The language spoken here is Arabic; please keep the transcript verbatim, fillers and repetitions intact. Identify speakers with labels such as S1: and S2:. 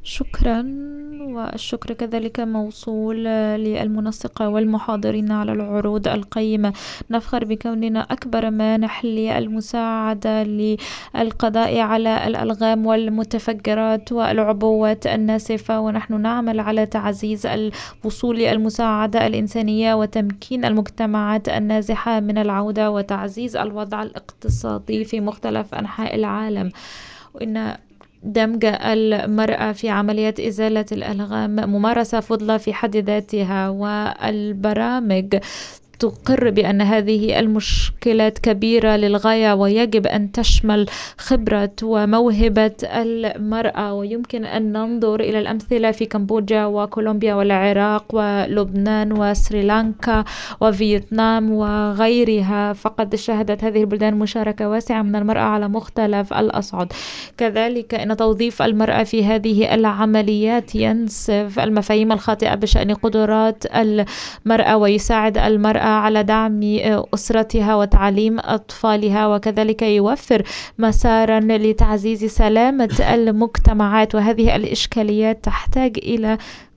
S1: شكرا. والشكر كذلك موصول للمنسقة والمحاضرين على العروض القيمة. نفخر بكوننا أكبر مانح للمساعدة للقضاء على الألغام والمتفجرات والعبوات الناسفة، ونحن نعمل على تعزيز الوصول للمساعدة الإنسانية وتمكين المجتمعات النازحة من العودة وتعزيز الوضع الاقتصادي في مختلف أنحاء العالم. وإن دمج المرأة في عمليات إزالة الألغام ممارسة فضلة في حد ذاتها، والبرامج تقر بأن هذه المشكلات كبيرة للغاية ويجب أن تشمل خبرة وموهبة المرأة. ويمكن أن ننظر إلى الأمثلة في كمبوديا وكولومبيا والعراق ولبنان وسريلانكا وفيتنام وغيرها، فقد شهدت هذه البلدان مشاركة واسعة من المرأة على مختلف الأصعد. كذلك أن توظيف المرأة في هذه العمليات ينسف المفاهيم الخاطئة بشأن قدرات المرأة ويساعد المرأة على دعم أسرتها وتعليم أطفالها، وكذلك يوفر مسارا لتعزيز سلامة المجتمعات. وهذه الإشكاليات تحتاج إلى